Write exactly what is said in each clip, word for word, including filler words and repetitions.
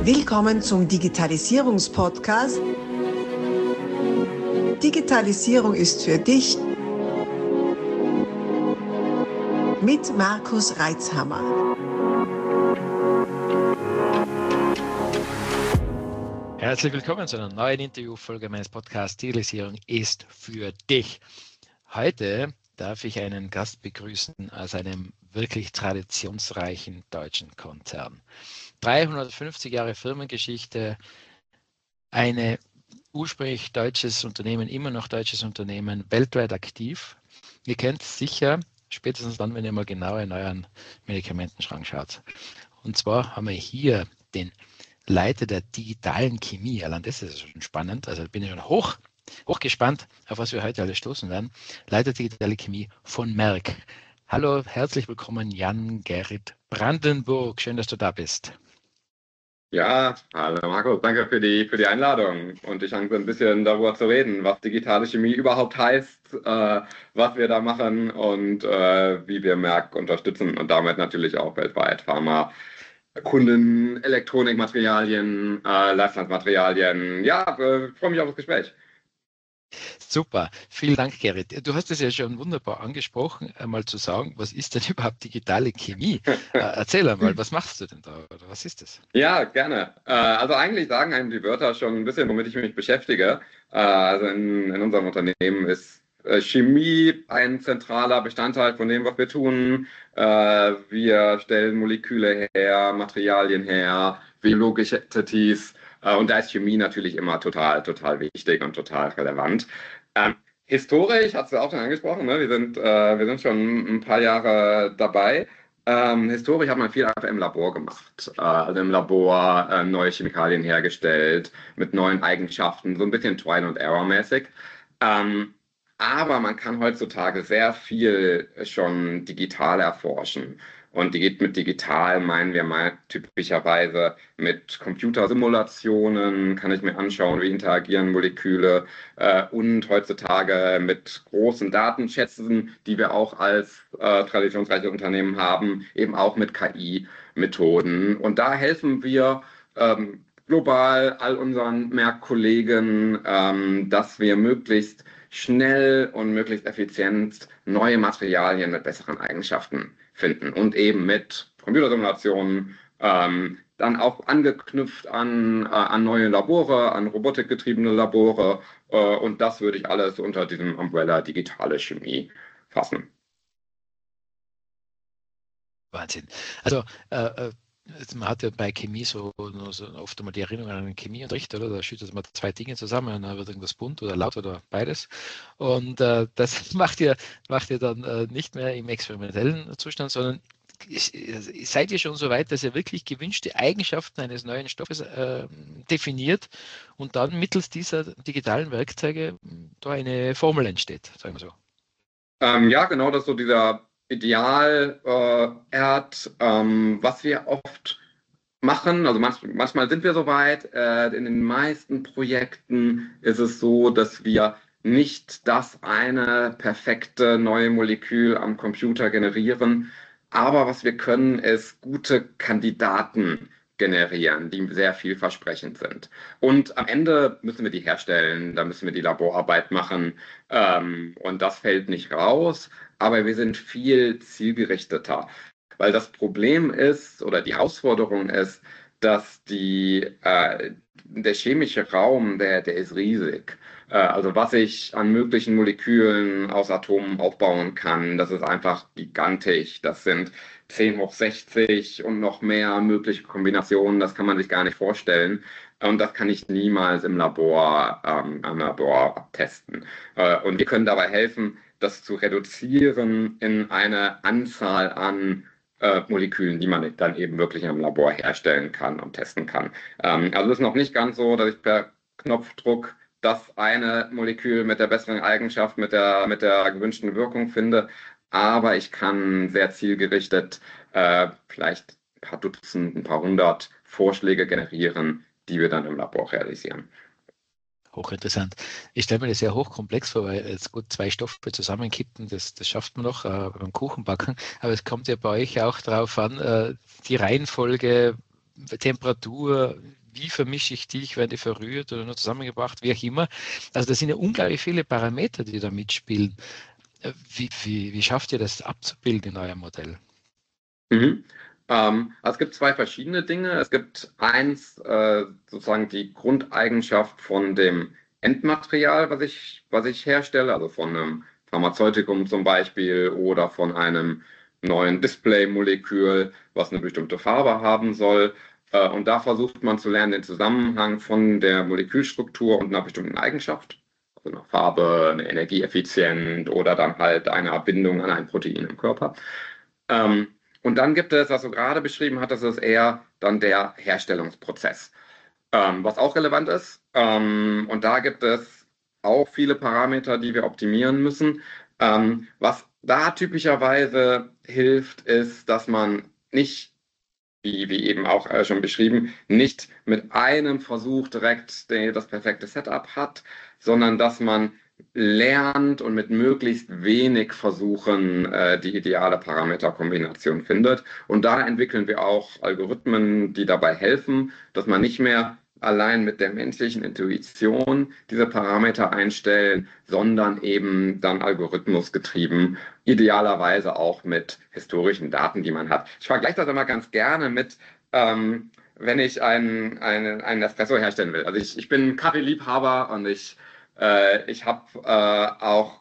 Willkommen zum Digitalisierungspodcast. Digitalisierung ist für dich mit Markus Reitzhammer. Herzlich willkommen zu einer neuen Interviewfolge meines Podcasts Digitalisierung ist für dich. Heute darf ich einen Gast begrüßen aus einem wirklich traditionsreichen deutschen Konzern. dreihundertfünfzig Jahre Firmengeschichte, ein ursprünglich deutsches Unternehmen, immer noch deutsches Unternehmen, weltweit aktiv. Ihr kennt es sicher, spätestens dann, wenn ihr mal genauer in euren Medikamentenschrank schaut. Und zwar haben wir hier den Leiter der digitalen Chemie. Allein das ist schon spannend, also bin ich schon hoch, hoch gespannt, auf was wir heute alles stoßen werden. Leiter digitale Chemie von Merck. Hallo, herzlich willkommen Jan-Gerrit Brandenburg. Schön, dass du da bist. Ja, hallo Markus, danke für die, für die Einladung und die Chance, ein bisschen darüber zu reden, was digitale Chemie überhaupt heißt, äh, was wir da machen und äh, wie wir Merck unterstützen und damit natürlich auch weltweit Pharma, Kunden, Elektronikmaterialien, äh, Lifestyle-Materialien. Ja, äh, freue mich auf das Gespräch. Super, vielen Dank, Gerrit. Du hast es ja schon wunderbar angesprochen, einmal zu sagen, was ist denn überhaupt digitale Chemie? äh, erzähl einmal, was machst du denn da oder was ist das? Ja, gerne. Äh, also eigentlich sagen einem die Wörter schon ein bisschen, womit ich mich beschäftige. Äh, also in, in unserem Unternehmen ist äh, Chemie ein zentraler Bestandteil von dem, was wir tun. Äh, wir stellen Moleküle her, Materialien her, biologische Entities. Äh, und da ist Chemie natürlich immer total, total wichtig und total relevant. Ähm, historisch, hast du auch schon angesprochen, ne? Wir sind, äh, wir sind schon ein paar Jahre dabei. Ähm, historisch hat man viel einfach im Labor gemacht. Äh, also im Labor äh, neue Chemikalien hergestellt mit neuen Eigenschaften, so ein bisschen Trial and Error mäßig. Ähm, aber man kann heutzutage sehr viel schon digital erforschen. Und die geht mit digital, meinen wir mal typischerweise mit Computersimulationen, kann ich mir anschauen, wie interagieren Moleküle äh, und heutzutage mit großen Datenschätzen, die wir auch als äh, traditionsreiche Unternehmen haben, eben auch mit K I-Methoden. Und da helfen wir ähm, global all unseren Merck-Kollegen, ähm, dass wir möglichst schnell und möglichst effizient neue Materialien mit besseren Eigenschaften finden und eben mit Computersimulationen, ähm, dann auch angeknüpft an, äh, an neue Labore, an robotikgetriebene Labore äh, und das würde ich alles unter diesem Umbrella digitale Chemie fassen. Wahnsinn. Also äh, man hat ja bei Chemie so, so oft einmal die Erinnerung an den Chemieunterricht, oder? Da schüttet man zwei Dinge zusammen und dann wird irgendwas bunt oder laut oder beides. Und äh, das macht ihr, macht ihr dann äh, nicht mehr im experimentellen Zustand, sondern seid ihr schon so weit, dass ihr wirklich gewünschte Eigenschaften eines neuen Stoffes äh, definiert und dann mittels dieser digitalen Werkzeuge da eine Formel entsteht, sagen wir so. Ähm, ja, genau, das ist so dieser Ideal, äh, Erd, ähm, was wir oft machen, also manch, manchmal sind wir soweit, äh, in den meisten Projekten ist es so, dass wir nicht das eine perfekte neue Molekül am Computer generieren, aber was wir können, ist gute Kandidaten generieren, die sehr vielversprechend sind. Und am Ende müssen wir die herstellen, da müssen wir die Laborarbeit machen ähm, und das fällt nicht raus, aber wir sind viel zielgerichteter. Weil das Problem ist oder die Herausforderung ist, dass die, äh, der chemische Raum, der, der ist riesig. Äh, also was ich an möglichen Molekülen aus Atomen aufbauen kann, das ist einfach gigantisch. Das sind zehn hoch sechzig und noch mehr mögliche Kombinationen, das kann man sich gar nicht vorstellen. Und das kann ich niemals im Labor, ähm, im Labor testen. Äh, und wir können dabei helfen, das zu reduzieren in eine Anzahl an äh, Molekülen, die man dann eben wirklich im Labor herstellen kann und testen kann. Ähm, also es ist noch nicht ganz so, dass ich per Knopfdruck das eine Molekül mit der besseren Eigenschaft, mit der, mit der gewünschten Wirkung finde, aber ich kann sehr zielgerichtet äh, vielleicht ein paar Dutzend, ein paar hundert Vorschläge generieren, die wir dann im Labor realisieren. Hochinteressant. Ich stelle mir das sehr hochkomplex vor, weil jetzt gut zwei Stoffe zusammenkippen, das, das schafft man noch äh, beim Kuchenbacken, aber es kommt ja bei euch auch darauf an, äh, die Reihenfolge, Temperatur, wie vermische ich die, werden die verrührt oder nur zusammengebracht, wie auch immer. Also das sind ja unglaublich viele Parameter, die da mitspielen. Wie, wie, wie schafft ihr das abzubilden in eurem Modell? Mhm. Ähm, also es gibt zwei verschiedene Dinge. Es gibt eins, äh, sozusagen die Grundeigenschaft von dem Endmaterial, was ich, was ich herstelle, also von einem Pharmazeutikum zum Beispiel oder von einem neuen Display-Molekül, was eine bestimmte Farbe haben soll. Äh, und da versucht man zu lernen, den Zusammenhang von der Molekülstruktur und einer bestimmten Eigenschaft, also einer Farbe, eine Energieeffizient oder dann halt einer Bindung an ein Protein im Körper. Ähm, und dann gibt es, was du gerade beschrieben hattest, ist eher dann der Herstellungsprozess, ähm, was auch relevant ist. Ähm, und da gibt es auch viele Parameter, die wir optimieren müssen. Ähm, was da typischerweise hilft, ist, dass man nicht, wie, wie eben auch äh, schon beschrieben, nicht mit einem Versuch direkt den, das perfekte Setup hat, sondern dass man lernt und mit möglichst wenig Versuchen äh, die ideale Parameterkombination findet. Und da entwickeln wir auch Algorithmen, die dabei helfen, dass man nicht mehr allein mit der menschlichen Intuition diese Parameter einstellen, sondern eben dann algorithmusgetrieben, idealerweise auch mit historischen Daten, die man hat. Ich vergleiche das immer ganz gerne mit, ähm, wenn ich einen, einen, einen Espresso herstellen will. Also ich, ich bin Kaffeeliebhaber und ich äh, ich habe äh, auch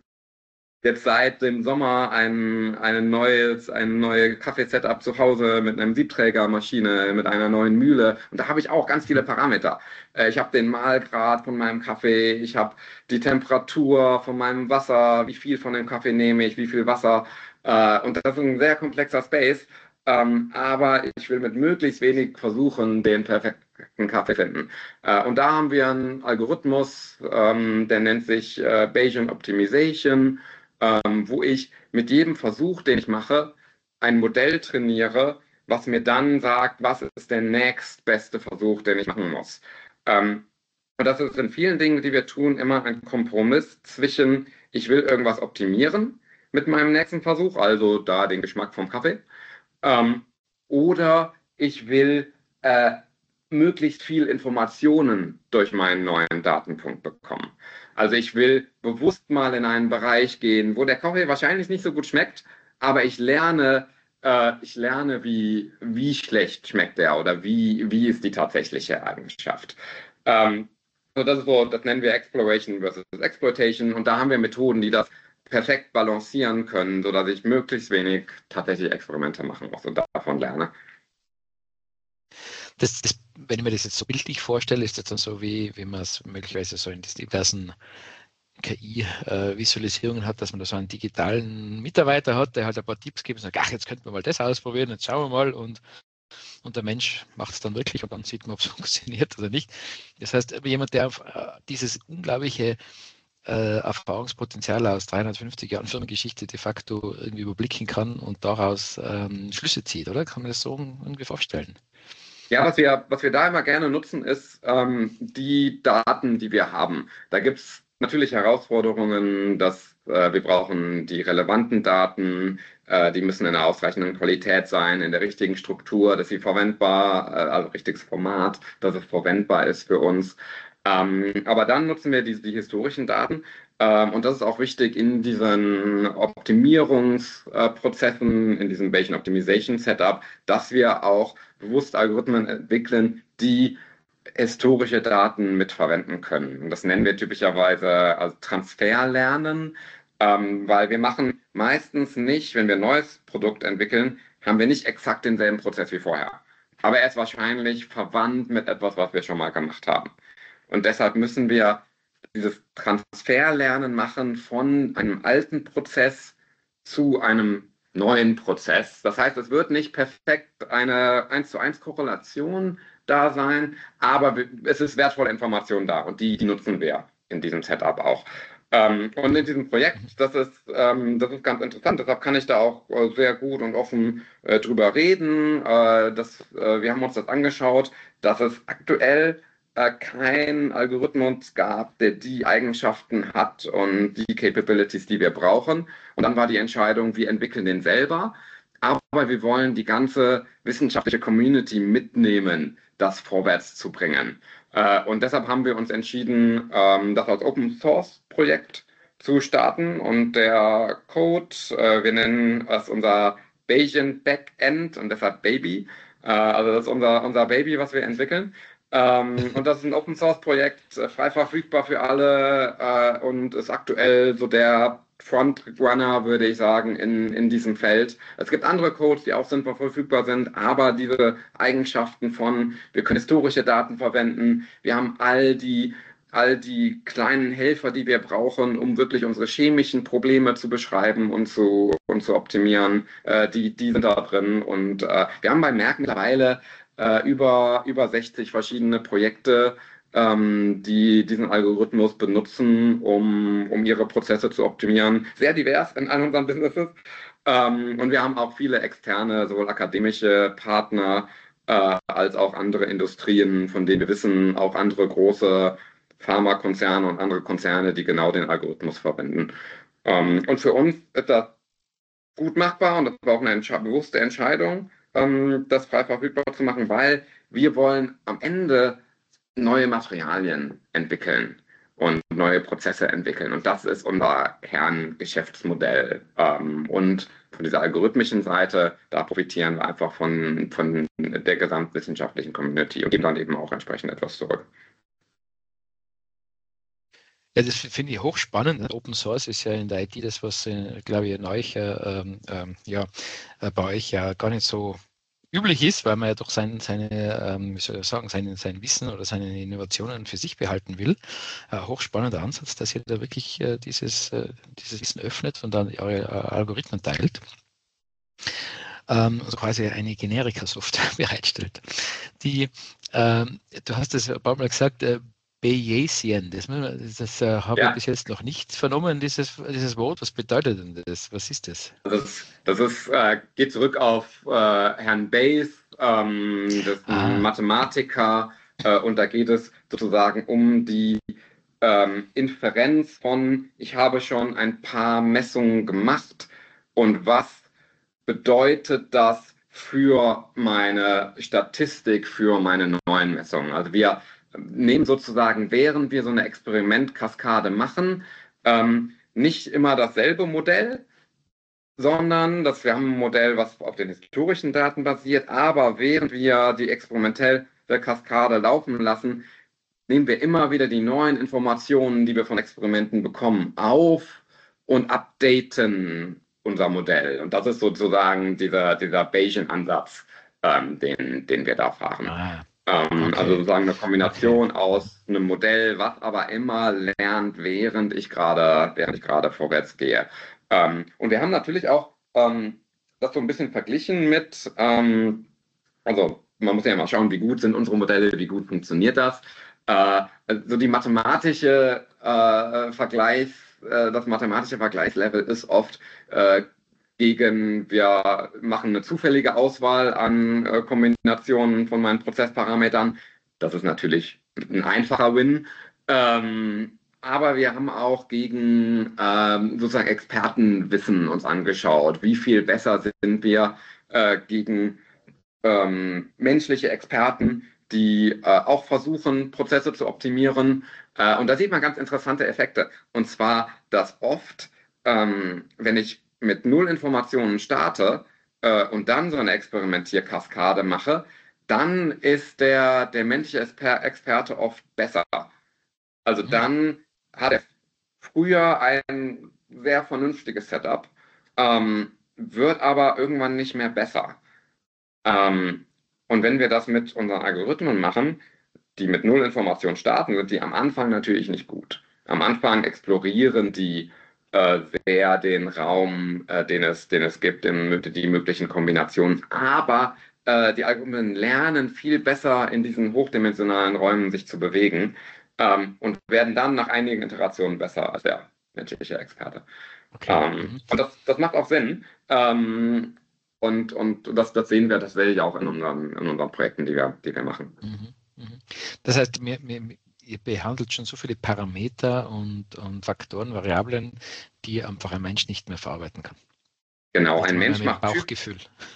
jetzt seit dem Sommer ein, ein neues, ein neues Kaffee-Setup zu Hause mit einem Siebträgermaschine, mit einer neuen Mühle. Und da habe ich auch ganz viele Parameter. Äh, ich habe den Mahlgrad von meinem Kaffee, ich habe die Temperatur von meinem Wasser, wie viel von dem Kaffee nehme ich, wie viel Wasser. Äh, und das ist ein sehr komplexer Space. Ähm, aber ich will mit möglichst wenig versuchen, den perfekten Kaffee finden. Äh, und da haben wir einen Algorithmus, ähm, der nennt sich äh, Bayesian Optimization, ähm, wo ich mit jedem Versuch, den ich mache, ein Modell trainiere, was mir dann sagt, was ist der nächstbeste Versuch, den ich machen muss. Ähm, und das ist in vielen Dingen, die wir tun, immer ein Kompromiss zwischen, ich will irgendwas optimieren mit meinem nächsten Versuch, also da den Geschmack vom Kaffee, ähm, oder ich will äh, möglichst viel Informationen durch meinen neuen Datenpunkt bekommen. Also ich will bewusst mal in einen Bereich gehen, wo der Kaffee wahrscheinlich nicht so gut schmeckt, aber ich lerne, äh, ich lerne, wie, wie schlecht schmeckt der oder wie, wie ist die tatsächliche Eigenschaft. Ähm, so das ist so, das nennen wir Exploration versus Exploitation und da haben wir Methoden, die das perfekt balancieren können, sodass ich möglichst wenig tatsächlich Experimente machen muss und davon lerne. Das, das, wenn ich mir das jetzt so bildlich vorstelle, ist das dann so, wie, wie man es möglicherweise so in diversen K I-Visualisierungen hat, dass man da so einen digitalen Mitarbeiter hat, der halt ein paar Tipps gibt und sagt, ach, jetzt könnten wir mal das ausprobieren, jetzt schauen wir mal und, und der Mensch macht es dann wirklich und dann sieht man, ob es funktioniert oder nicht. Das heißt, jemand, der auf dieses unglaubliche äh, Erfahrungspotenzial aus dreihundertfünfzig Jahren Firmengeschichte de facto irgendwie überblicken kann und daraus ähm, Schlüsse zieht, oder? Kann man das so irgendwie vorstellen? Ja, was wir, was wir da immer gerne nutzen, ist ähm, die Daten, die wir haben. Da gibt es natürlich Herausforderungen, dass äh, wir brauchen die relevanten Daten, äh, die müssen in einer ausreichenden Qualität sein, in der richtigen Struktur, dass sie verwendbar, äh, also richtiges Format, dass es verwendbar ist für uns. Ähm, aber dann nutzen wir die, die historischen Daten. Ähm, und das ist auch wichtig in diesen Optimierungsprozessen, in diesem Bayesian Optimization Setup, dass wir auch bewusst Algorithmen entwickeln, die historische Daten mitverwenden können. Und das nennen wir typischerweise also Transferlernen, ähm, weil wir machen meistens nicht, wenn wir ein neues Produkt entwickeln, haben wir nicht exakt denselben Prozess wie vorher. Aber er ist wahrscheinlich verwandt mit etwas, was wir schon mal gemacht haben. Und deshalb müssen wir dieses Transferlernen machen von einem alten Prozess zu einem neuen Prozess. Das heißt, es wird nicht perfekt eine eins zu eins Korrelation da sein, aber es ist wertvolle Information da und die, die nutzen wir in diesem Setup auch. Ähm, und in diesem Projekt, das ist, ähm, das ist ganz interessant, deshalb kann ich da auch äh, sehr gut und offen äh, drüber reden. Äh, das, äh, wir haben uns das angeschaut, dass es aktuell äh, kein Algorithmus gab, der die Eigenschaften hat und die Capabilities, die wir brauchen. Und dann war die Entscheidung, wir entwickeln den selber. aber wir wollen die ganze wissenschaftliche Community mitnehmen, das vorwärts zu bringen. Äh, und deshalb haben wir uns entschieden, ähm, das als Open-Source-Projekt zu starten. Und der Code, äh, wir nennen es unser Bayesian Backend und deshalb Baby. Äh, also das ist unser, unser Baby, was wir entwickeln. Ähm, und das ist ein Open-Source-Projekt, äh, frei verfügbar für alle äh, und ist aktuell so der Frontrunner, würde ich sagen, in, in diesem Feld. Es gibt andere Codes, die auch sinnvoll verfügbar sind, aber diese Eigenschaften von, wir können historische Daten verwenden, wir haben all die, all die kleinen Helfer, die wir brauchen, um wirklich unsere chemischen Probleme zu beschreiben und zu, und zu optimieren, äh, die, die sind da drin. Und äh, wir haben bei Merck mittlerweile äh, über, über sechzig verschiedene Projekte, ähm, die diesen Algorithmus benutzen, um, um ihre Prozesse zu optimieren. Sehr divers in all unseren Businesses. Ähm, und wir haben auch viele externe, sowohl akademische Partner äh, als auch andere Industrien, von denen wir wissen, auch andere große Pharmakonzerne und andere Konzerne, die genau den Algorithmus verwenden. Ähm, und für uns ist das gut machbar und das war auch eine entsche- bewusste Entscheidung, ähm, das frei verfügbar zu machen, weil wir wollen am Ende neue Materialien entwickeln und neue Prozesse entwickeln. Und das ist unser Kerngeschäftsmodell. Ähm, und von dieser algorithmischen Seite, da profitieren wir einfach von, von der gesamtwissenschaftlichen Community und geben dann eben auch entsprechend etwas zurück. Ja, das finde ich hochspannend. Open Source ist ja in der I T das, was, äh, glaube ich, in euch, äh, ähm, ja, äh, bei euch ja gar nicht so üblich ist, weil man ja doch sein, seine, ähm, wie soll ich sagen, sein, sein Wissen oder seine Innovationen für sich behalten will. Äh, hochspannender Ansatz, dass ihr da wirklich äh, dieses, äh, dieses Wissen öffnet und dann eure äh, Algorithmen teilt. Ähm, also quasi eine Generika-Software bereitstellt. Die, ähm, du hast es ein paar Mal gesagt, äh, Bayesian, das, das äh, habe Ja. ich bis jetzt noch nicht vernommen, dieses, dieses Wort. Was bedeutet denn das? Was ist das? Das, das ist, äh, geht zurück auf äh, Herrn Bayes, ähm, das ist ein Ah. Mathematiker, äh, und da geht es sozusagen um die ähm, Inferenz von, ich habe schon ein paar Messungen gemacht und was bedeutet das für meine Statistik, für meine neuen Messungen. Also wir nehmen sozusagen, während wir so eine Experimentkaskade machen, ähm, nicht immer dasselbe Modell, sondern dass wir haben ein Modell, was auf den historischen Daten basiert, aber während wir die experimentelle Kaskade laufen lassen, nehmen wir immer wieder die neuen Informationen, die wir von Experimenten bekommen, auf und updaten unser Modell. Und das ist sozusagen dieser, dieser Bayesian-Ansatz, ähm, den, den wir da fahren. Ah, ähm, okay. Also sozusagen eine Kombination Okay. aus einem Modell, was aber immer lernt, während ich gerade, während ich gerade vorwärts gehe. Ähm, und wir haben natürlich auch ähm, das so ein bisschen verglichen mit, ähm, also man muss ja mal schauen, wie gut sind unsere Modelle, wie gut funktioniert das. Äh, so die mathematische äh, Vergleich, äh, das mathematische Vergleichslevel ist oft äh, gegen, wir machen eine zufällige Auswahl an äh, Kombinationen von meinen Prozessparametern. Das ist natürlich ein einfacher Win. Ähm, aber wir haben auch gegen ähm, sozusagen Expertenwissen uns angeschaut. Wie viel besser sind wir äh, gegen ähm, menschliche Experten, die äh, auch versuchen, Prozesse zu optimieren. Äh, und da sieht man ganz interessante Effekte. Und zwar, dass oft, ähm, wenn ich mit null Informationen starte äh, und dann so eine Experimentierkaskade mache, dann ist der, der menschliche Exper Experte oft besser. Also dann hat er früher ein sehr vernünftiges Setup, ähm, wird aber irgendwann nicht mehr besser. Ähm, und wenn wir das mit unseren Algorithmen machen, die mit null Information starten, sind die am Anfang natürlich nicht gut. Am Anfang explorieren die äh, sehr den Raum, äh, den es, den es gibt, in, die möglichen Kombinationen. Aber äh, die Algorithmen lernen viel besser in diesen hochdimensionalen Räumen sich zu bewegen, ähm, und werden dann nach einigen Iterationen besser als der menschliche Experte. Okay. Ähm, Mhm. und das, das macht auch Sinn. Ähm, und und das, das sehen wir tatsächlich auch in unseren, in unseren Projekten, die wir, die wir machen. Mhm. Mhm. Das heißt, mir, mir, ihr behandelt schon so viele Parameter und, und Faktoren, Variablen, die einfach ein Mensch nicht mehr verarbeiten kann. Genau, Das ein war Mensch mein macht Typ. Bauchgefühl.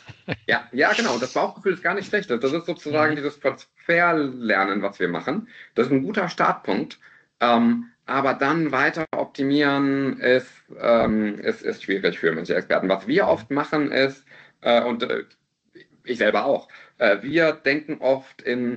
Ja, ja, genau. Das Bauchgefühl ist gar nicht schlecht. Das ist sozusagen Mhm. dieses Transferlernen, was wir machen. Das ist ein guter Startpunkt. Ähm, aber dann weiter optimieren ist, ähm, ist, ist schwierig für manche Experten. Was wir Mhm. oft machen ist, äh, und äh, ich selber auch, äh, wir denken oft in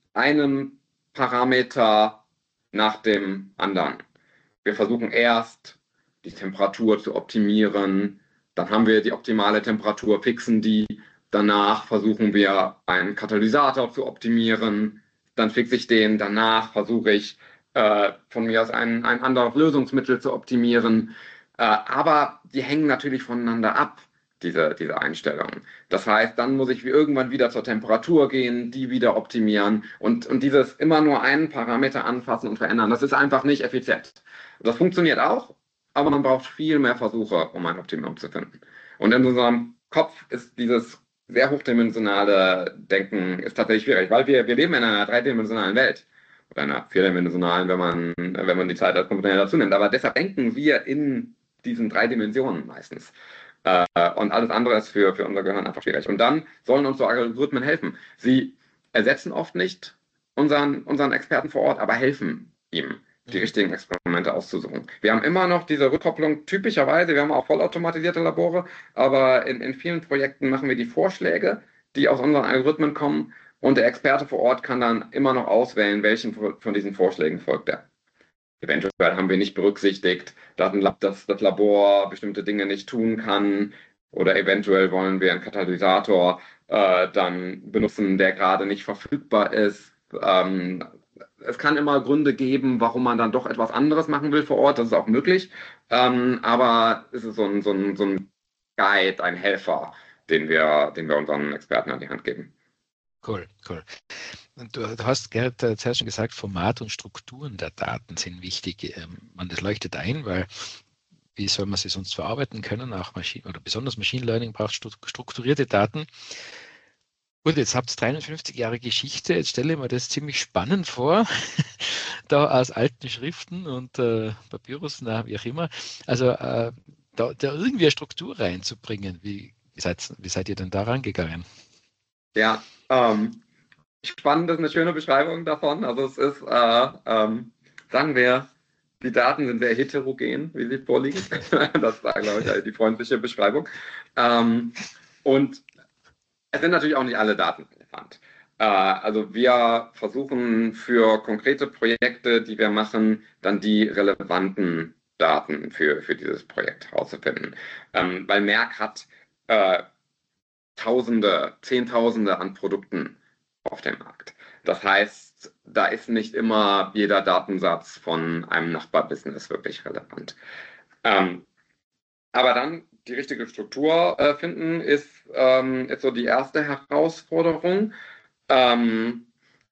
einem Parameter nach dem anderen. Wir versuchen erst die Temperatur zu optimieren, dann haben wir die optimale Temperatur, fixen die, danach versuchen wir einen Katalysator zu optimieren, dann fixe ich den, danach versuche ich äh, von mir aus ein, ein anderes Lösungsmittel zu optimieren. Äh, aber die hängen natürlich voneinander ab, diese, diese Einstellungen. Das heißt, dann muss ich irgendwann wieder zur Temperatur gehen, die wieder optimieren und, und dieses immer nur einen Parameter anfassen und verändern, das ist einfach nicht effizient. Das funktioniert auch, aber man braucht viel mehr Versuche, um ein Optimum zu finden. Und in unserem Kopf ist dieses sehr hochdimensionale Denken ist tatsächlich schwierig, weil wir, wir leben in einer dreidimensionalen Welt. Oder einer vierdimensionalen, wenn man, wenn man die Zeit als Komponente dazu nimmt. Aber deshalb denken wir in diesen drei Dimensionen meistens. Äh, und alles andere ist für, für unser Gehirn einfach schwierig. Und dann sollen uns so Algorithmen helfen. Sie ersetzen oft nicht unseren, unseren Experten vor Ort, aber helfen ihm, die Mhm. richtigen Experimente auszusuchen. Wir haben immer noch diese Rückkopplung, typischerweise, wir haben auch vollautomatisierte Labore, aber in, in vielen Projekten machen wir die Vorschläge, die aus unseren Algorithmen kommen, und der Experte vor Ort kann dann immer noch auswählen, welchen von diesen Vorschlägen folgt er. Eventuell haben wir nicht berücksichtigt, dass das, das Labor bestimmte Dinge nicht tun kann, oder eventuell wollen wir einen Katalysator äh, dann benutzen, der gerade nicht verfügbar ist. Ähm, es kann immer Gründe geben, warum man dann doch etwas anderes machen will vor Ort. Das ist auch möglich. Ähm, aber es ist so ein, so ein, so ein Guide, ein Helfer, den wir, den wir unseren Experten an die Hand geben. Cool, cool. Und du, du hast Gerhard äh, zuerst schon gesagt, Format und Strukturen der Daten sind wichtig. Ähm, man, das leuchtet ein, weil wie soll man sie sonst verarbeiten können? Auch Maschine oder besonders Machine Learning braucht strukturierte Daten. Gut, jetzt habt ihr dreiundfünfzig Jahre Geschichte. Jetzt stelle ich mir das ziemlich spannend vor, da aus alten Schriften und äh, Papyrus, na, wie auch immer. Also äh, da, da irgendwie eine Struktur reinzubringen. Wie, wie, seid, wie seid ihr denn da rangegangen? Ja, ähm, spannend ist eine schöne Beschreibung davon. Also es ist, äh, ähm, sagen wir, die Daten sind sehr heterogen, wie sie vorliegen. Das war, glaube ich, die freundliche Beschreibung. Ähm, und es sind natürlich auch nicht alle Daten relevant. Äh, also wir versuchen für konkrete Projekte, die wir machen, dann die relevanten Daten für, für dieses Projekt herauszufinden. Ähm, weil Merck hat äh, Tausende, Zehntausende an Produkten auf dem Markt. Das heißt, da ist nicht immer jeder Datensatz von einem Nachbarbusiness wirklich relevant. Ähm, aber dann die richtige Struktur äh, finden, ist, ähm, ist so die erste Herausforderung. Ähm,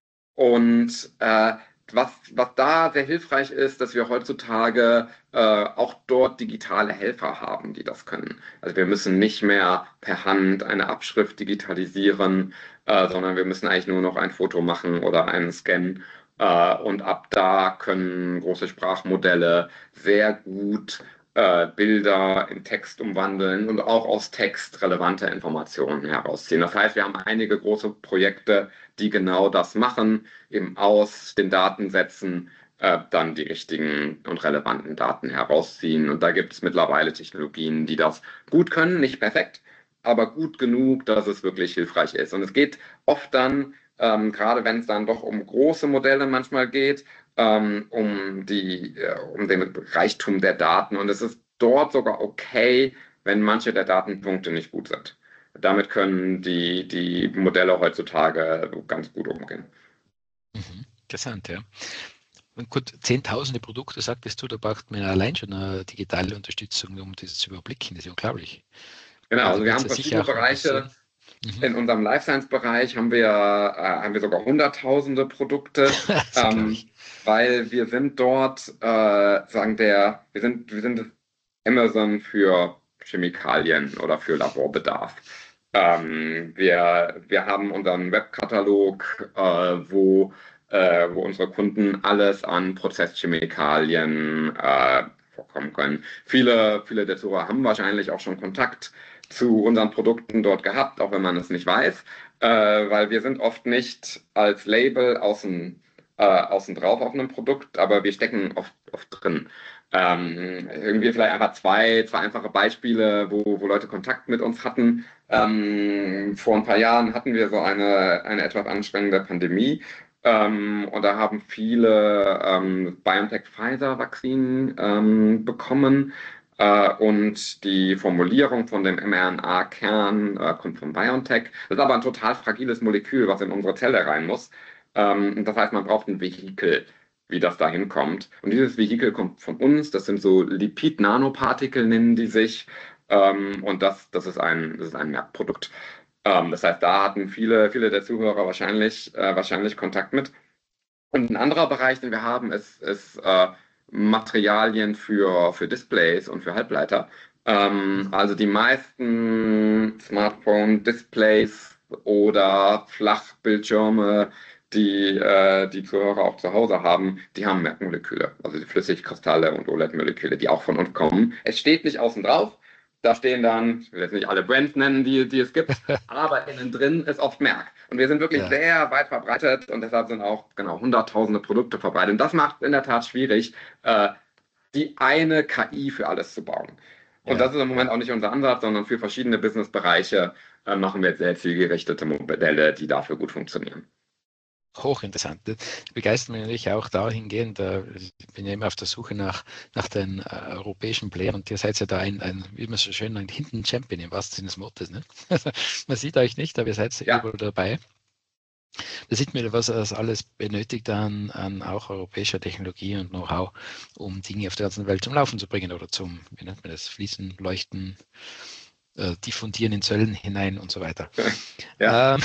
und äh, was, was da sehr hilfreich ist, dass wir heutzutage äh, auch dort digitale Helfer haben, die das können. Also wir müssen nicht mehr per Hand eine Abschrift digitalisieren, äh, sondern wir müssen eigentlich nur noch ein Foto machen oder einen Scan. Äh, und ab da können große Sprachmodelle sehr gut äh, Bilder in Text umwandeln und auch aus Text relevante Informationen herausziehen. Das heißt, wir haben einige große Projekte, die genau das machen, eben aus den Datensätzen äh, dann die richtigen und relevanten Daten herausziehen. Und da gibt es mittlerweile Technologien, die das gut können, nicht perfekt, aber gut genug, dass es wirklich hilfreich ist. Und es geht oft dann, ähm, gerade wenn es dann doch um große Modelle manchmal geht, ähm, um die, äh, um den Reichtum der Daten. Und es ist dort sogar okay, wenn manche der Datenpunkte nicht gut sind. Damit können die, die Modelle heutzutage ganz gut umgehen. Mhm. Interessant, ja. Und gut, zehntausende Produkte, sagtest du, da braucht man allein schon eine digitale Unterstützung, um das zu überblicken. Das ist unglaublich. Genau, Also also wir wird es haben ja sicher verschiedene auch Bereiche. interessieren. Mhm. In unserem Life Science Bereich haben wir, äh, haben wir sogar hunderttausende Produkte, Das glaube ähm, ich. weil wir sind dort, äh, sagen der, wir sind, wir sind Amazon für Chemikalien oder für Laborbedarf. Ähm, wir, wir haben unseren Webkatalog, äh, wo, äh, wo unsere Kunden alles an Prozesschemikalien äh, vorkommen können. Viele, viele der Zuhörer haben wahrscheinlich auch schon Kontakt zu unseren Produkten dort gehabt, auch wenn man es nicht weiß, äh, weil wir sind oft nicht als Label außen, äh, außen drauf auf einem Produkt, aber wir stecken oft, oft drin. Ähm, irgendwie vielleicht einfach zwei, zwei einfache Beispiele, wo, wo Leute Kontakt mit uns hatten. Ähm, vor ein paar Jahren hatten wir so eine, eine etwas anstrengende Pandemie. Ähm, und da haben viele ähm, BioNTech-Pfizer-Vakzinen ähm, bekommen. Äh, und die Formulierung von dem mRNA-Kern äh, kommt von BioNTech. Das ist aber ein total fragiles Molekül, was in unsere Zelle rein muss. Ähm, das heißt, man braucht ein Vehikel, wie das da hinkommt. Und dieses Vehikel kommt von uns. Das sind so Lipid-Nanopartikel, nennen die sich. Ähm, und das, das ist ein, das ist ein Merkprodukt. Ähm, das heißt, da hatten viele, viele der Zuhörer wahrscheinlich, äh, wahrscheinlich Kontakt mit. Und ein anderer Bereich, den wir haben, ist, ist äh, Materialien für, für Displays und für Halbleiter. Ähm, also die meisten Smartphone-Displays oder Flachbildschirme, die die, die Zuhörer auch zu Hause haben, die haben Merkmoleküle, also die Flüssigkristalle und O L E D-Moleküle, die auch von uns kommen. Es steht nicht außen drauf. Da stehen dann, ich will jetzt nicht alle Brands nennen, die, die es gibt, aber innen drin ist oft Merk. Und wir sind wirklich ja. sehr weit verbreitet und deshalb sind auch genau hunderttausende Produkte verbreitet. Und das macht in der Tat schwierig, äh, die eine K I für alles zu bauen. Und ja. das ist im Moment auch nicht unser Ansatz, sondern für verschiedene Businessbereiche äh, machen wir jetzt sehr zielgerichtete Modelle, die dafür gut funktionieren. Hochinteressant. Das begeistert mich natürlich auch dahingehend, äh, ich bin ja immer auf der Suche nach, nach den äh, europäischen Playern und ihr seid ja da ein, ein, wie man so schön ein Hidden Champion im wahrsten Sinne des Wortes. Ne? Man sieht euch nicht, aber ihr seid ja überall dabei. Da sieht man, was es alles benötigt an, an auch europäischer Technologie und Know-how, um Dinge auf der ganzen Welt zum Laufen zu bringen oder zum, wie nennt man das, Fließen, Leuchten, äh, diffundieren in Zöllen hinein und so weiter. Ja. Ähm,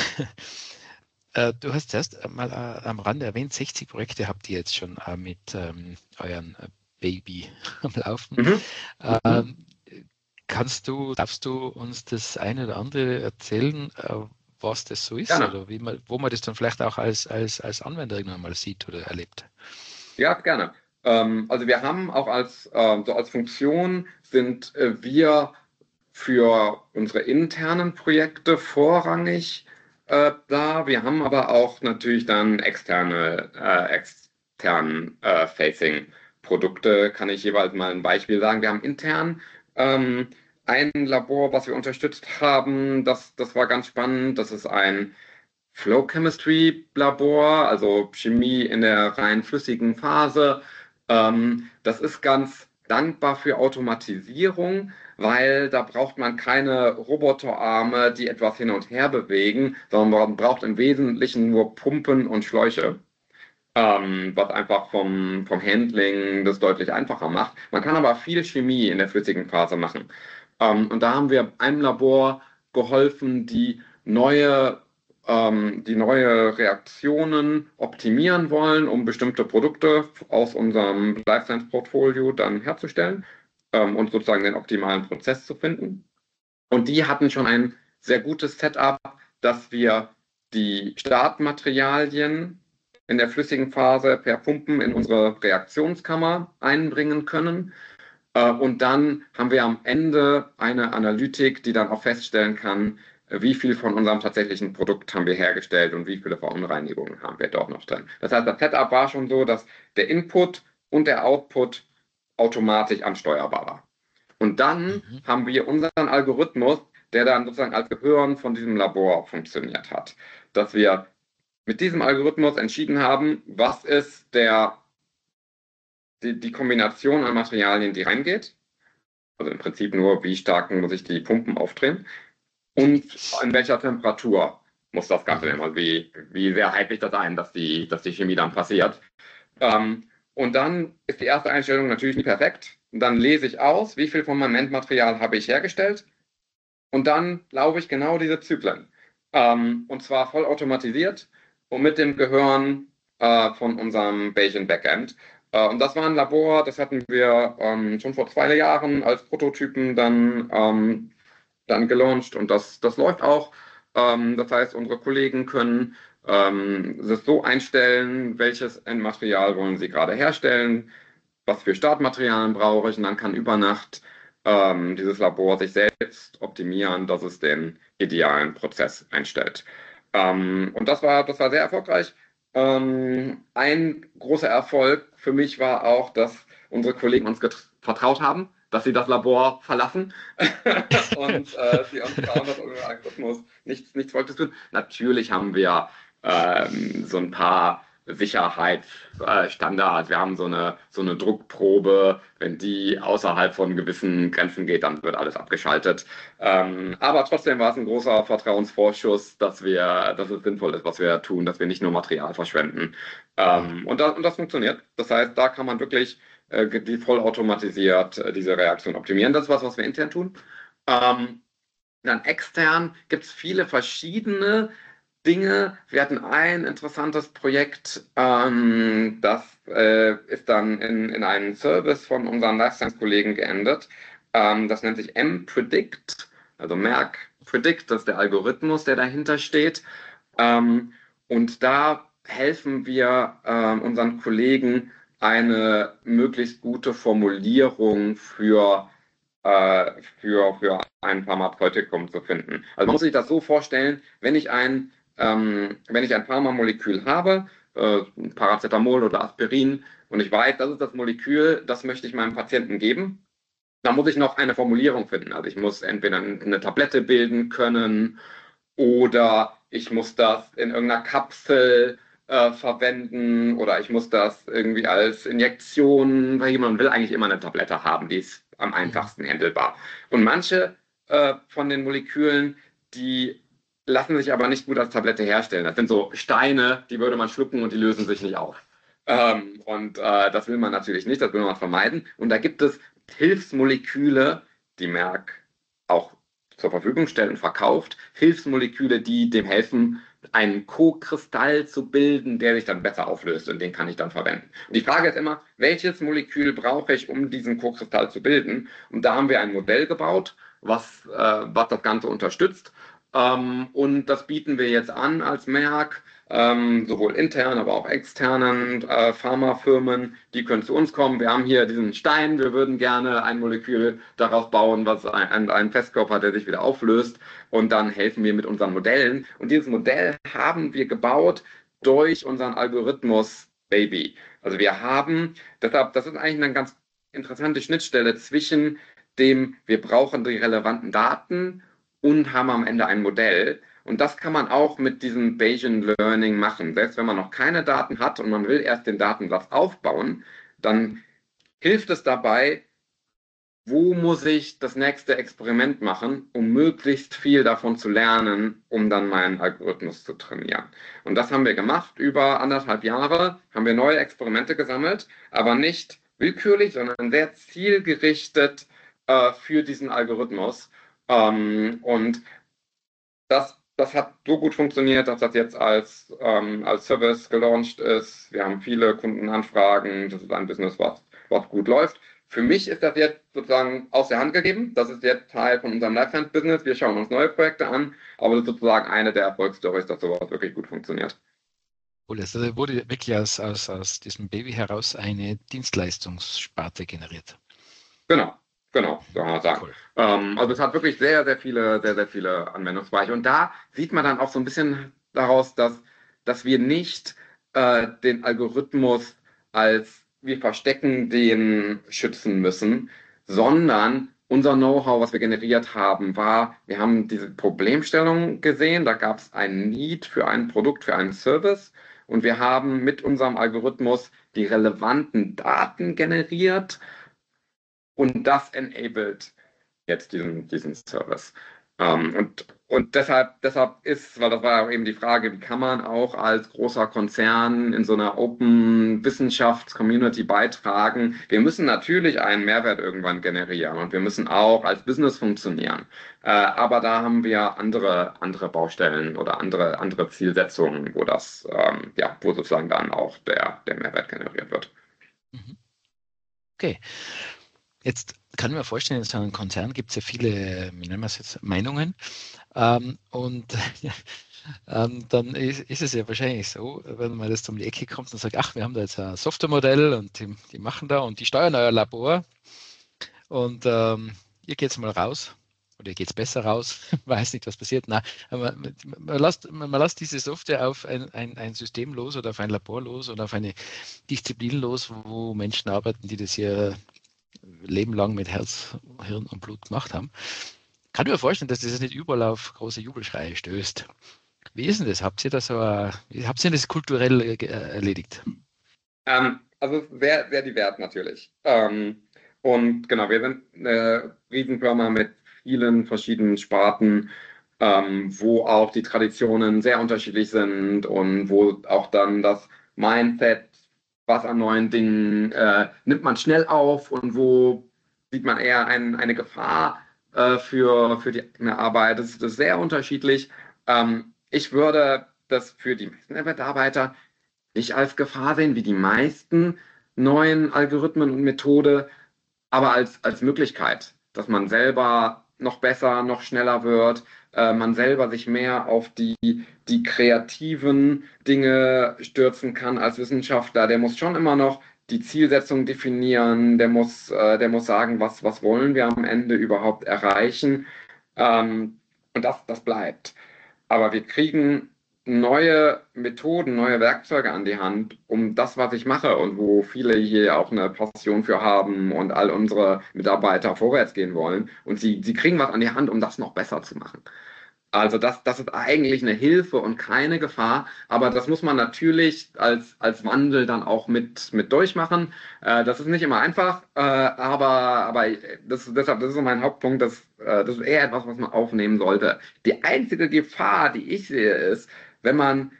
Du hast erst mal äh, am Rande erwähnt, sechzig Projekte habt ihr jetzt schon äh, mit ähm, euren äh, Baby am Laufen. Mhm. Ähm, kannst du, darfst du uns das eine oder andere erzählen, äh, was das so ist? Gerne. Oder wie man, wo man das dann vielleicht auch als, als, als Anwender irgendwann mal sieht oder erlebt? Ja, gerne. Ähm, also wir haben auch als, äh, so als Funktion sind äh, wir für unsere internen Projekte vorrangig Äh, da. Wir haben aber auch natürlich dann externe, äh, extern äh, facing Produkte. Kann ich jeweils mal ein Beispiel sagen. Wir haben intern ähm, ein Labor, was wir unterstützt haben. Das, das war ganz spannend. Das ist ein Flow Chemistry Labor, also Chemie in der rein flüssigen Phase. Ähm, das ist ganz dankbar für Automatisierung, weil da braucht man keine Roboterarme, die etwas hin und her bewegen, sondern man braucht im Wesentlichen nur Pumpen und Schläuche, ähm, was einfach vom, vom Handling das deutlich einfacher macht. Man kann aber viel Chemie in der flüssigen Phase machen. Ähm, und da haben wir einem Labor geholfen, die neue die neue Reaktionen optimieren wollen, um bestimmte Produkte aus unserem Life Science Portfolio dann herzustellen ähm, und sozusagen den optimalen Prozess zu finden. Und die hatten schon ein sehr gutes Setup, dass wir die Startmaterialien in der flüssigen Phase per Pumpen in unsere Reaktionskammer einbringen können. Äh, und dann haben wir am Ende eine Analytik, die dann auch feststellen kann, wie viel von unserem tatsächlichen Produkt haben wir hergestellt und wie viele Verunreinigungen haben wir dort noch drin. Das heißt, das Setup war schon so, dass der Input und der Output automatisch ansteuerbar war. Und dann mhm. haben wir unseren Algorithmus, der dann sozusagen als Gehirn von diesem Labor funktioniert hat, dass wir mit diesem Algorithmus entschieden haben, was ist der, die, die Kombination an Materialien, die reingeht. Also im Prinzip nur, wie stark muss ich die Pumpen aufdrehen. Und in welcher Temperatur muss das Ganze nehmen? Also wie, wie sehr hype ich das ein, dass die, dass die Chemie dann passiert. Ähm, und dann ist die erste Einstellung natürlich nicht perfekt. Und dann lese ich aus, wie viel von meinem Endmaterial habe ich hergestellt. Und dann laufe ich genau diese Zyklen. Ähm, und zwar vollautomatisiert und mit dem Gehirn äh, von unserem Bayesian Backend. Äh, und das war ein Labor, das hatten wir ähm, schon vor zwei Jahren als Prototypen dann ähm, dann gelauncht und das, das läuft auch. Ähm, das heißt, unsere Kollegen können ähm, es so einstellen, welches Endmaterial wollen sie gerade herstellen, was für Startmaterialien brauche ich und dann kann über Nacht ähm, dieses Labor sich selbst optimieren, dass es den idealen Prozess einstellt. Ähm, und das war, das war sehr erfolgreich. Ähm, ein großer Erfolg für mich war auch, dass unsere Kollegen uns vertraut haben, dass sie das Labor verlassen und äh, sie uns trauen, dass unser Algorithmus nichts, nichts Verrücktes tut. Natürlich haben wir ähm, so ein paar Sicherheitsstandards. Wir haben so eine, so eine Druckprobe. Wenn die außerhalb von gewissen Grenzen geht, dann wird alles abgeschaltet. Ähm, aber trotzdem war es ein großer Vertrauensvorschuss, dass wir, dass es sinnvoll ist, was wir tun, dass wir nicht nur Material verschwenden. Ähm, und, das, und das funktioniert. Das heißt, da kann man wirklich äh, die vollautomatisiert äh, diese Reaktion optimieren. Das ist was, was wir intern tun. Ähm, dann extern gibt es viele verschiedene Dinge. Wir hatten ein interessantes Projekt, ähm, das äh, ist dann in, in einen Service von unseren Life Science-Kollegen geendet. Ähm, das nennt sich M-Predict, also Merck Predict, das ist der Algorithmus, der dahinter steht. Ähm, und da helfen wir äh, unseren Kollegen, eine möglichst gute Formulierung für für, für ein Pharmazeutikum zu finden. Also man muss sich das so vorstellen, wenn ich ein, ähm, wenn ich ein Pharmamolekül habe, äh, Paracetamol oder Aspirin, und ich weiß, das ist das Molekül, das möchte ich meinem Patienten geben, dann muss ich noch eine Formulierung finden. Also ich muss entweder eine Tablette bilden können oder ich muss das in irgendeiner Kapsel äh, verwenden oder ich muss das irgendwie als Injektion, weil man will eigentlich immer eine Tablette haben, die ist am einfachsten handelbar. Und manche äh, von den Molekülen, die lassen sich aber nicht gut als Tablette herstellen. Das sind so Steine, die würde man schlucken und die lösen sich nicht auf. Ähm, und äh, das will man natürlich nicht, das will man vermeiden. Und da gibt es Hilfsmoleküle, die Merck auch zur Verfügung stellt und verkauft, Hilfsmoleküle, die dem helfen, einen Co-Kristall zu bilden, der sich dann besser auflöst und den kann ich dann verwenden. Und die Frage ist immer, welches Molekül brauche ich, um diesen Co-Kristall zu bilden? Und da haben wir ein Modell gebaut, was, äh, was das Ganze unterstützt. Ähm, und das bieten wir jetzt an als Merck, ähm, sowohl intern, aber auch externen äh, Pharmafirmen, die können zu uns kommen. Wir haben hier diesen Stein, wir würden gerne ein Molekül darauf bauen, was ein, ein Festkörper hat, der sich wieder auflöst. Und dann helfen wir mit unseren Modellen. Und dieses Modell haben wir gebaut durch unseren Algorithmus Baby. Also wir haben, deshalb, das ist eigentlich eine ganz interessante Schnittstelle zwischen dem, wir brauchen die relevanten Daten und haben am Ende ein Modell. Und das kann man auch mit diesem Bayesian Learning machen. Selbst wenn man noch keine Daten hat und man will erst den Datensatz aufbauen, dann hilft es dabei, wo muss ich das nächste Experiment machen, um möglichst viel davon zu lernen, um dann meinen Algorithmus zu trainieren. Und das haben wir gemacht. Über anderthalb Jahre haben wir neue Experimente gesammelt, aber nicht willkürlich, sondern sehr zielgerichtet äh, für diesen Algorithmus. Ähm, und das Das hat so gut funktioniert, dass das jetzt als, ähm, als Service gelauncht ist. Wir haben viele Kundenanfragen. Das ist ein Business, was, was gut läuft. Für mich ist das jetzt sozusagen aus der Hand gegeben. Das ist jetzt Teil von unserem Life Science Business. Wir schauen uns neue Projekte an, aber das ist sozusagen eine der Erfolgsstories, dass sowas wirklich gut funktioniert. Cool, also wurde wirklich aus, aus, aus diesem Baby heraus eine Dienstleistungssparte generiert. Genau. Genau, so kann man sagen. Cool. Ähm, also es hat wirklich sehr, sehr viele, sehr, sehr viele Anwendungsbereiche. Und da sieht man dann auch so ein bisschen daraus, dass, dass wir nicht äh, den Algorithmus als wir verstecken den schützen müssen, sondern unser Know-how, was wir generiert haben, war, wir haben diese Problemstellung gesehen, da gab es ein Need für ein Produkt, für einen Service und wir haben mit unserem Algorithmus die relevanten Daten generiert. Und das enabled jetzt diesen, diesen Service. Ähm, und und deshalb, deshalb ist, weil das war ja eben die Frage, wie kann man auch als großer Konzern in so einer Open-Wissenschafts-Community beitragen? Wir müssen natürlich einen Mehrwert irgendwann generieren und wir müssen auch als Business funktionieren. Äh, aber da haben wir andere, andere Baustellen oder andere, andere Zielsetzungen, wo das, ähm, ja, wo sozusagen dann auch der, der Mehrwert generiert wird. Okay. Jetzt kann ich mir vorstellen, in so einem Konzern gibt es ja viele, wie nennen wir es jetzt, Meinungen. Ähm, und ja, ähm, dann ist, ist es ja wahrscheinlich so, wenn man das um die Ecke kommt und sagt, ach, wir haben da jetzt ein Softwaremodell und die, die machen da und die steuern euer Labor. Und ähm, ihr geht's mal raus oder ihr geht's besser raus, weiß nicht, was passiert. Nein, aber man, man, lässt, man, man lässt diese Software auf ein, ein, ein System los oder auf ein Labor los oder auf eine Disziplin los, wo Menschen arbeiten, die das hier Leben lang mit Herz, Hirn und Blut gemacht haben. Kann ich mir vorstellen, dass das nicht überall auf große Jubelschreie stößt. Wie ist denn das? Habt ihr das, so, habt ihr das kulturell erledigt? Ähm, also sehr, sehr divers natürlich. Ähm, und genau, wir sind eine Riesenfirma mit vielen verschiedenen Sparten, ähm, wo auch die Traditionen sehr unterschiedlich sind und wo auch dann das Mindset, was an neuen Dingen äh, nimmt man schnell auf und wo sieht man eher ein, eine Gefahr äh, für, für die eigene Arbeit. Das ist, das ist sehr unterschiedlich. Ähm, ich würde das für die meisten Mitarbeiter nicht als Gefahr sehen, wie die meisten neuen Algorithmen und Methoden, aber als, als Möglichkeit, dass man selber noch besser, noch schneller wird, äh, man selber sich mehr auf die, die kreativen Dinge stürzen kann als Wissenschaftler. Der muss schon immer noch die Zielsetzung definieren, der muss, äh, der muss sagen, was, was wollen wir am Ende überhaupt erreichen. Ähm, und das, das bleibt. Aber wir kriegen neue Methoden, neue Werkzeuge an die Hand, um das, was ich mache und wo viele hier auch eine Passion für haben und all unsere Mitarbeiter vorwärts gehen wollen. Und sie, sie kriegen was an die Hand, um das noch besser zu machen. Also das, das ist eigentlich eine Hilfe und keine Gefahr, aber das muss man natürlich als, als Wandel dann auch mit, mit durchmachen. Äh, das ist nicht immer einfach, äh, aber, aber das, deshalb, das ist so mein Hauptpunkt, das, äh, das ist eher etwas, was man aufnehmen sollte. Die einzige Gefahr, die ich sehe, ist, wenn man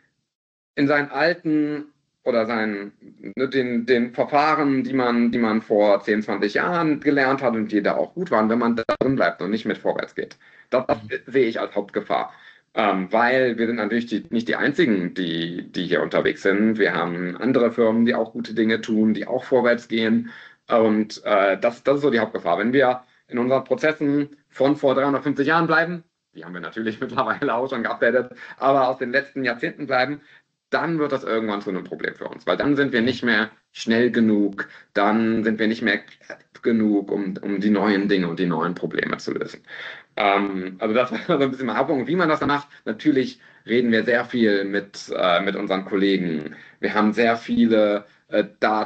in seinen alten oder seinen, den, den Verfahren, die man, die man vor zehn, zwanzig Jahren gelernt hat und die da auch gut waren, wenn man da drin bleibt und nicht mit vorwärts geht. Das, das sehe ich als Hauptgefahr. Ähm, weil wir sind natürlich die, nicht die Einzigen, die, die hier unterwegs sind. Wir haben andere Firmen, die auch gute Dinge tun, die auch vorwärts gehen. Und äh, das, das ist so die Hauptgefahr. Wenn wir in unseren Prozessen von vor dreihundertfünfzig Jahren bleiben, die haben wir natürlich mittlerweile auch schon geupdatet, aber aus den letzten Jahrzehnten bleiben, dann wird das irgendwann zu einem Problem für uns, weil dann sind wir nicht mehr schnell genug, dann sind wir nicht mehr kreativ genug, um, um die neuen Dinge und die neuen Probleme zu lösen. Ähm, also das war so ein bisschen mein Hauptpunkt, wie man das dann macht. Natürlich reden wir sehr viel mit, äh, mit unseren Kollegen. Wir haben sehr viele äh,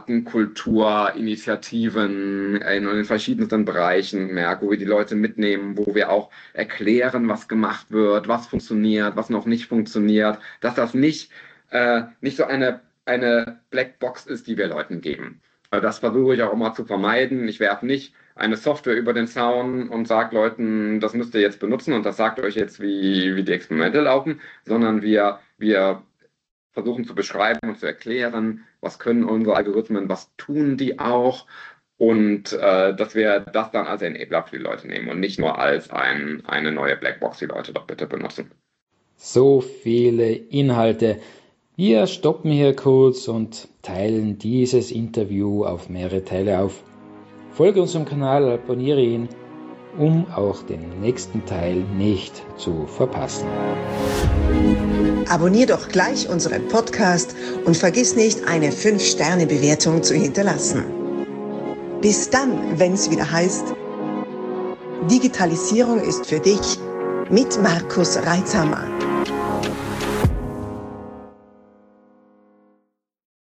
Datenkulturinitiativen in, in den verschiedensten Bereichen, Merk, wo wir die Leute mitnehmen, wo wir auch erklären, was gemacht wird, was funktioniert, was noch nicht funktioniert, dass das nicht Äh, nicht so eine, eine Blackbox ist, die wir Leuten geben. Also das versuche ich auch immer zu vermeiden. Ich werfe nicht eine Software über den Zaun und sage Leuten, das müsst ihr jetzt benutzen und das sagt euch jetzt, wie, wie die Experimente laufen, sondern wir, wir versuchen zu beschreiben und zu erklären, was können unsere Algorithmen, was tun die auch und äh, dass wir das dann als Enabler für die Leute nehmen und nicht nur als ein, eine neue Blackbox, die Leute doch bitte benutzen. So viele Inhalte. Wir stoppen hier kurz und teilen dieses Interview auf mehrere Teile auf. Folge unserem Kanal, abonniere ihn, um auch den nächsten Teil nicht zu verpassen. Abonnier doch gleich unseren Podcast und vergiss nicht, eine fünf Sterne Bewertung zu hinterlassen. Bis dann, wenn es wieder heißt, Digitalisierung ist für dich mit Markus Reitzhammer.